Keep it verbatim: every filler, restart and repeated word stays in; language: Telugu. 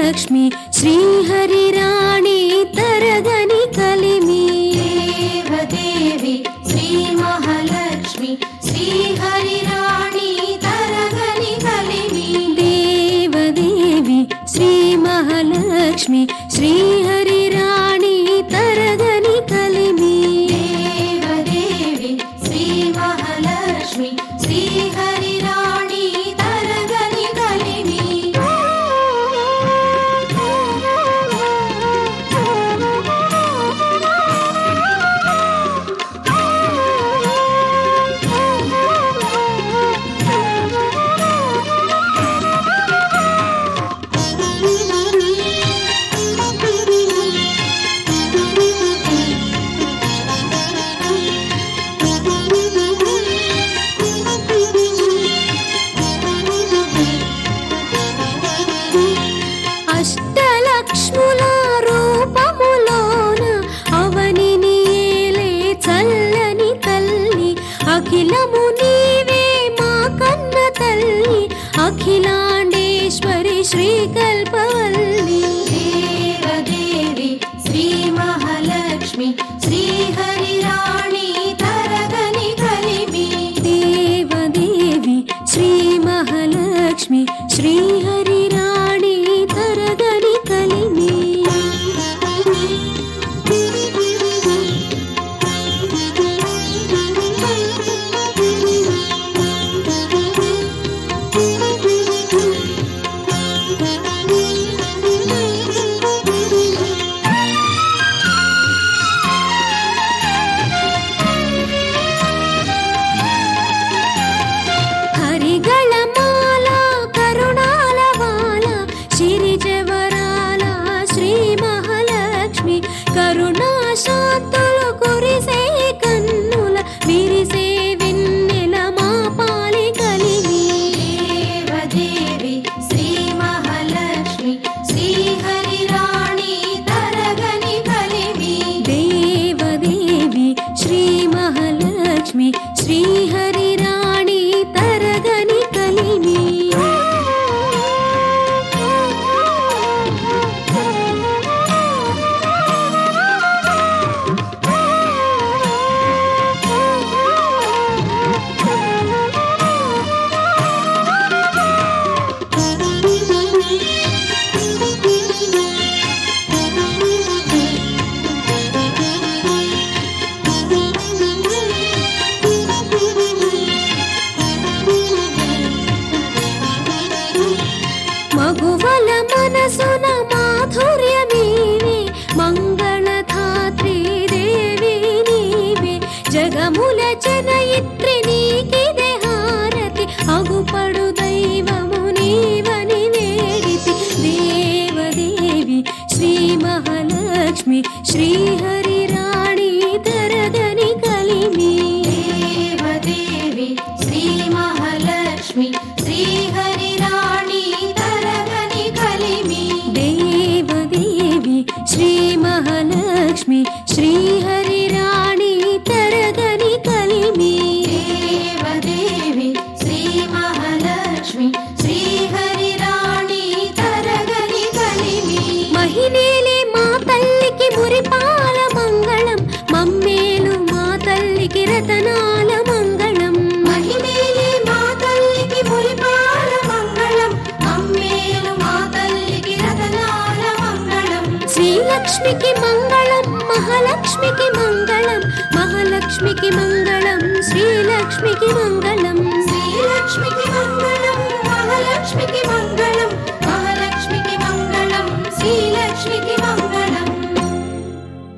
మహాలక్ష్మి శ్రీహరి రాణి తరగని కలిమి దేవదేవి శ్రీ మహాలక్ష్మి శ్రీహరి రాణి తరగని కలిమి దేవదేవి శ్రీ మహాలక్ష్మి శ్రీహరి రాణి తరగని కలిమి దేవదేవి శ్రీ మహాలక్ష్మి శ్రీహరి రాణి తరగని కలిమి అష్టలక్ష్ముల రూపములోన అవనిని ఏలే చల్లని తల్లి అఖిలము నీవే మా కన్న తల్లి అఖిలాండేశ్వరి శ్రీకల్పవల్లి దేవదేవి శ్రీ మహాలక్ష్మి శ్రీహరి రాణి తరగని కలిమి దేవదేవి శ్రీ మహాలక్ష్మి శ్రీహరి రాణి తరగని కలిమి హరిగళ మాల కరుణాల వాల శిరిజవరాల శ్రీ మహాలక్ష్మి కరుణా శాంతులు కురిసే కన్నుల విరిసే వెన్నెల మా పాలి కలిమి దేవదేవి శ్రీ మహాలక్ష్మి శ్రీహరి రాణి తరగని కలిమి దేవదేవి శ్రీ మహాలక్ష్మి శ్రీహరి రాణి తరగని కలిమి మగువల మనసున మాధుర్యమీవే మంగళధాత్రి దేవి నీవే జగముల జనయిత్రి నీకిదే హారతి అగుపడు దైవము నీవని వేడితి దేవదేవి శ్రీ మహాలక్ష్మి శ్రీహరి రాణి తరగని కలిమి దేవదేవి శ్రీ మహాలక్ష్మి శ్రీహరి రాణి తరగని కలిమి దేవదేవి శ్రీ మహాలక్ష్మి శ్రీహరి రాణి తరగని కలిమి దేవదేవి శ్రీ మహాలక్ష్మి శ్రీహరి రాణి తరగని కలిమి మహినేలే మా తల్లికి మురిపాల మంగళం మమ్మేలు మా తల్లికి రతనాల మంగళం మహిమేలే మా తల్లికి మురిపాల మంగళం అమ్మేలు మా తల్లికి రతనాల మంగళం శ్రీలక్ష్మికి మంగళం మహాలక్ష్మికి మంగళం మహాలక్ష్మికి మంగళం శ్రీలక్ష్మికి మంగళం శ్రీలక్ష్మికి మంగళం మహాలక్ష్మికి